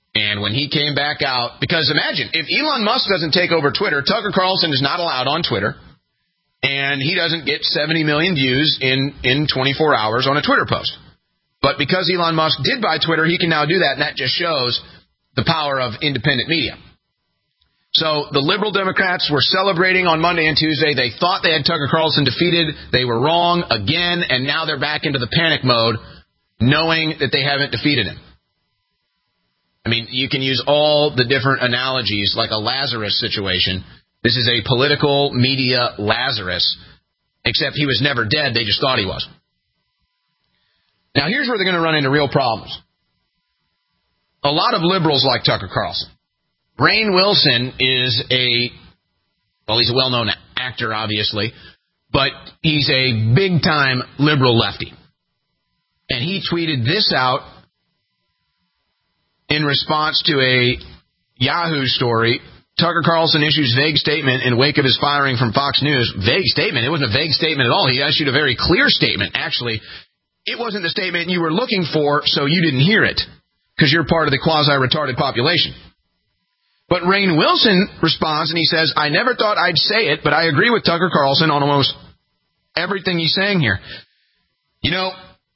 And when he came back out, because imagine, if Elon Musk doesn't take over Twitter, Tucker Carlson is not allowed on Twitter, and he doesn't get seventy million views in, in twenty-four hours on a Twitter post. But because Elon Musk did buy Twitter, he can now do that, and that just shows the power of independent media. So the liberal Democrats were celebrating on Monday and Tuesday. They thought they had Tucker Carlson defeated. They were wrong again, and now they're back into the panic mode, knowing that they haven't defeated him. I mean, you can use all the different analogies, like a Lazarus situation. This is a political media Lazarus, except he was never dead. They just thought he was. Now, here's where they're going to run into real problems. A lot of liberals like Tucker Carlson. Rainn Wilson is a, well, he's a well-known actor, obviously, but he's a big-time liberal lefty. And he tweeted this out in response to a Yahoo story. Tucker Carlson issues vague statement in wake of his firing from Fox News. Vague statement? It wasn't a vague statement at all. He issued a very clear statement. Actually, it wasn't the statement you were looking for, so you didn't hear it, because you're part of the quasi-retarded population. But Rainn Wilson responds, and he says, I never thought I'd say it, but I agree with Tucker Carlson on almost everything he's saying here. You know,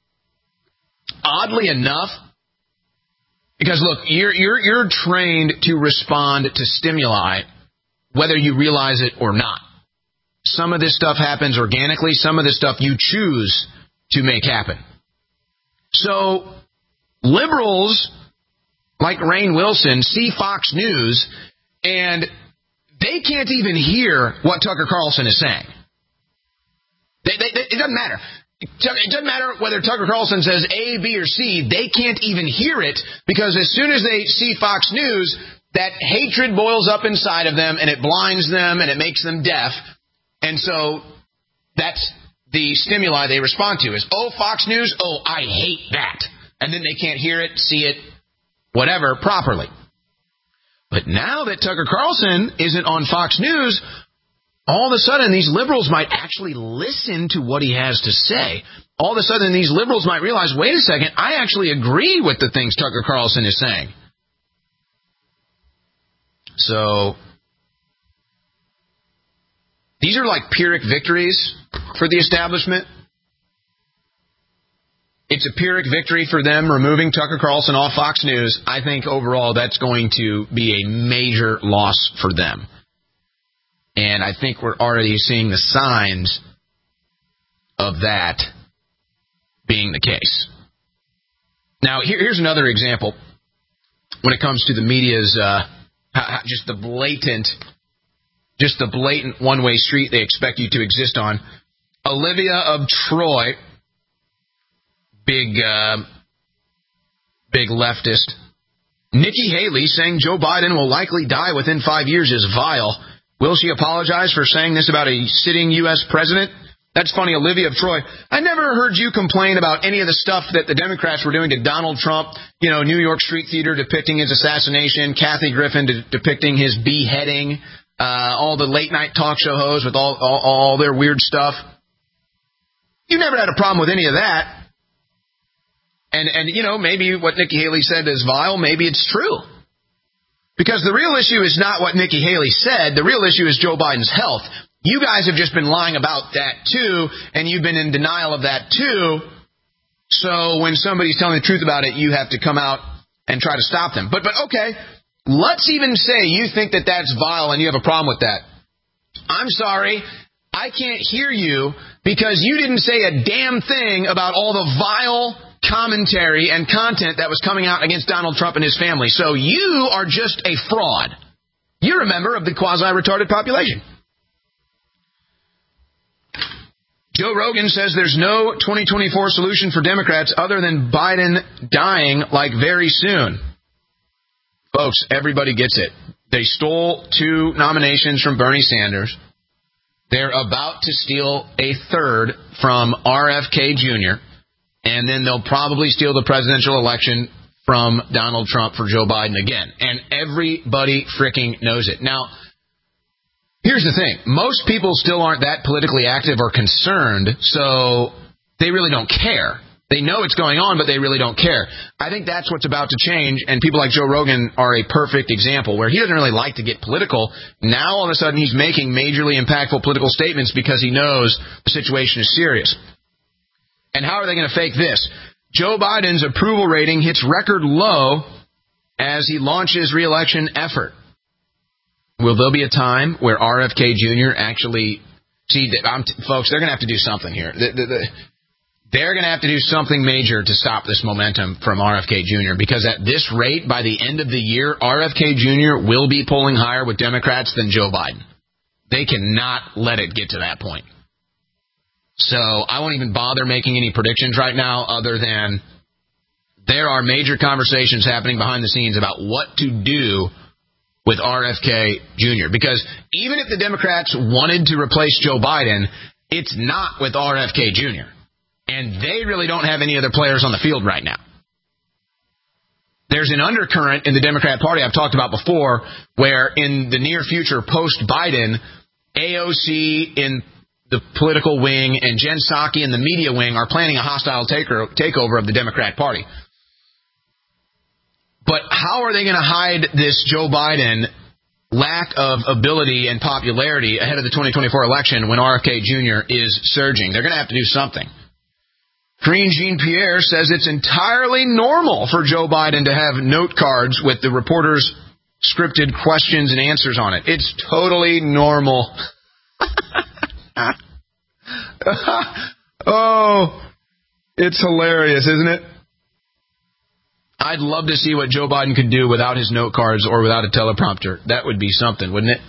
oddly enough, because, look, you're, you're, you're trained to respond to stimuli, whether you realize it or not. Some of this stuff happens organically. Some of this stuff you choose to make happen. So liberals like Rainn Wilson see Fox News, and they can't even hear what Tucker Carlson is saying. They, they, they, it doesn't matter. It doesn't matter whether Tucker Carlson says A, B, or C. They can't even hear it, because as soon as they see Fox News, that hatred boils up inside of them, and it blinds them, and it makes them deaf. And so that's the stimuli they respond to is, oh, Fox News, oh, I hate that. And then they can't hear it, see it, whatever, properly. But now that Tucker Carlson isn't on Fox News, all of a sudden, these liberals might actually listen to what he has to say. All of a sudden, these liberals might realize, wait a second, I actually agree with the things Tucker Carlson is saying. So, these are like Pyrrhic victories for the establishment. It's a Pyrrhic victory for them removing Tucker Carlson off Fox News. I think overall that's going to be a major loss for them. And I think we're already seeing the signs of that being the case. Now, here, here's another example when it comes to the media's uh, just the blatant, just the blatant one-way street they expect you to exist on. Olivia of Troy, big, uh, big leftist. Nikki Haley saying Joe Biden will likely die within five years is vile. Will she apologize for saying this about a sitting U S president? That's funny, Olivia of Troy. I never heard you complain about any of the stuff that the Democrats were doing to Donald Trump. You know, New York Street Theater depicting his assassination, Kathy Griffin de- depicting his beheading, uh, all the late-night talk show hosts with all, all, all their weird stuff. You never had a problem with any of that. And, and you know, maybe what Nikki Haley said is vile. Maybe it's true. Because the real issue is not what Nikki Haley said. The real issue is Joe Biden's health. You guys have just been lying about that, too, and you've been in denial of that, too. So when somebody's telling the truth about it, you have to come out and try to stop them. But, but okay, let's even say you think that that's vile and you have a problem with that. I'm sorry, I can't hear you because you didn't say a damn thing about all the vile commentary and content that was coming out against Donald Trump and his family. So you are just a fraud. You're a member of the quasi-retarded population. Joe Rogan says there's no twenty twenty-four solution for Democrats other than Biden dying like very soon. Folks, everybody gets it. They stole two nominations from Bernie Sanders. They're about to steal a third from R F K Junior And then they'll probably steal the presidential election from Donald Trump for Joe Biden again. And everybody freaking knows it. Now, here's the thing. Most people still aren't that politically active or concerned, so they really don't care. They know it's going on, but they really don't care. I think that's what's about to change, and people like Joe Rogan are a perfect example, where he doesn't really like to get political. Now, all of a sudden, he's making majorly impactful political statements because he knows the situation is serious. And how are they going to fake this? Joe Biden's approval rating hits record low as he launches re-election effort. Will there be a time where R F K Junior actually... See, I'm t- folks, they're going to have to do something here. The, the, the, they're going to have to do something major to stop this momentum from R F K Junior because at this rate, by the end of the year, R F K Junior will be polling higher with Democrats than Joe Biden. They cannot let it get to that point. So I won't even bother making any predictions right now other than there are major conversations happening behind the scenes about what to do with R F K Junior Because even if the Democrats wanted to replace Joe Biden, it's not with R F K Junior And they really don't have any other players on the field right now. There's an undercurrent in the Democrat Party I've talked about before where in the near future post-Biden, A O C in the political wing and Jen Psaki in the media wing are planning a hostile taker, takeover of the Democrat Party. But how are they going to hide this Joe Biden lack of ability and popularity ahead of the twenty twenty-four election when R F K Junior is surging? They're going to have to do something. Karine Jean-Pierre says it's entirely normal for Joe Biden to have note cards with the reporters' scripted questions and answers on it. It's totally normal. Oh, it's hilarious, isn't it? I'd love to see what Joe Biden could do without his note cards or without a teleprompter. That would be something, wouldn't it?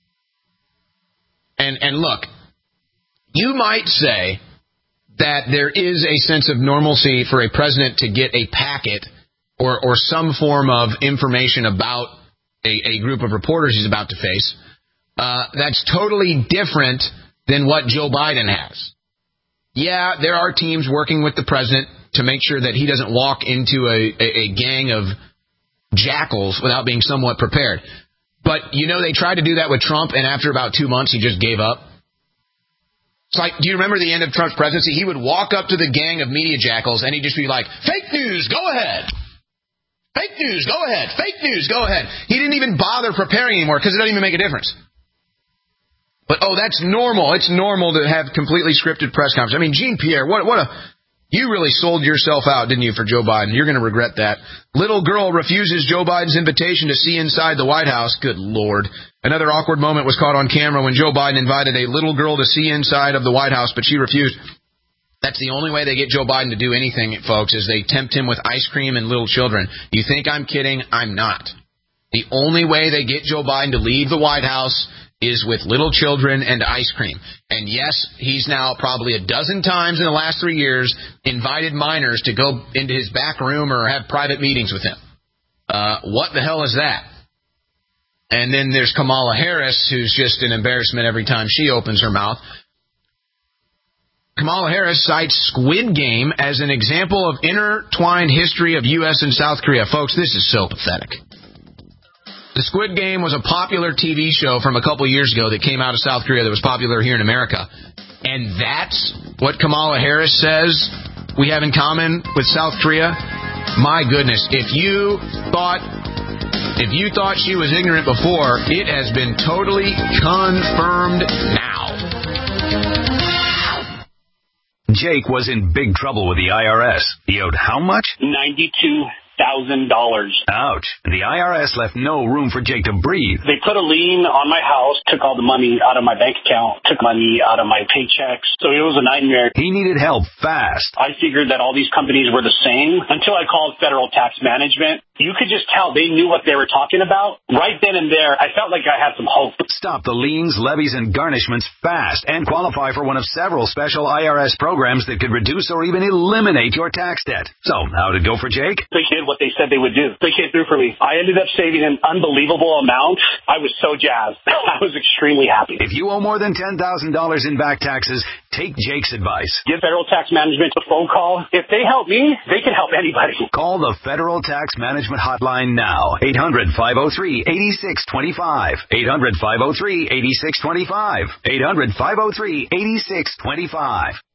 And and look, you might say that there is a sense of normalcy for a president to get a packet or, or some form of information about a, a group of reporters he's about to face. Uh, that's totally different than what Joe Biden has. Yeah, there are teams working with the president to make sure that he doesn't walk into a, a, a gang of jackals without being somewhat prepared. But, you know, they tried to do that with Trump, and after about two months, he just gave up. It's like, do you remember the end of Trump's presidency? He would walk up to the gang of media jackals, and he'd just be like, fake news, go ahead. Fake news, go ahead. Fake news, go ahead. He didn't even bother preparing anymore because it doesn't even make a difference. But, oh, that's normal. It's normal to have completely scripted press conferences. I mean, Jean-Pierre, what, what a... You really sold yourself out, didn't you, for Joe Biden? You're going to regret that. Little girl refuses Joe Biden's invitation to see inside the White House. Good Lord. Another awkward moment was caught on camera when Joe Biden invited a little girl to see inside of the White House, but she refused. That's the only way they get Joe Biden to do anything, folks, is they tempt him with ice cream and little children. You think I'm kidding? I'm not. The only way they get Joe Biden to leave the White House is with little children and ice cream. And yes, he's now probably a dozen times in the last three years invited minors to go into his back room or have private meetings with him. Uh, what the hell is that? And then there's Kamala Harris, who's just an embarrassment every time she opens her mouth. Kamala Harris cites Squid Game as an example of intertwined history of U S and South Korea. Folks, this is so pathetic. The Squid Game was a popular T V show from a couple years ago that came out of South Korea that was popular here in America. And that's what Kamala Harris says we have in common with South Korea? My goodness, if you thought if you thought she was ignorant before, it has been totally confirmed now. Jake was in big trouble with the I R S. He owed how much? ninety-two thousand dollars. Ouch. The I R S left no room for Jake to breathe. They put a lien on my house, took all the money out of my bank account, took money out of my paychecks. So it was a nightmare. He needed help fast. I figured that all these companies were the same until I called Federal Tax Management. You could just tell they knew what they were talking about. Right then and there, I felt like I had some hope. Stop the liens, levies, and garnishments fast and qualify for one of several special I R S programs that could reduce or even eliminate your tax debt. So, how'd it go for Jake? They did what they said they would do. They came through for me. I ended up saving an unbelievable amount. I was so jazzed. I was extremely happy. If you owe more than ten thousand dollars in back taxes, take Jake's advice. Give Federal Tax Management a phone call. If they help me, they can help anybody. Call the Federal Tax Management Hotline now. eight hundred, five oh three, eight six two five. eight hundred, five oh three, eight six two five. eight hundred, five oh three, eight six two five.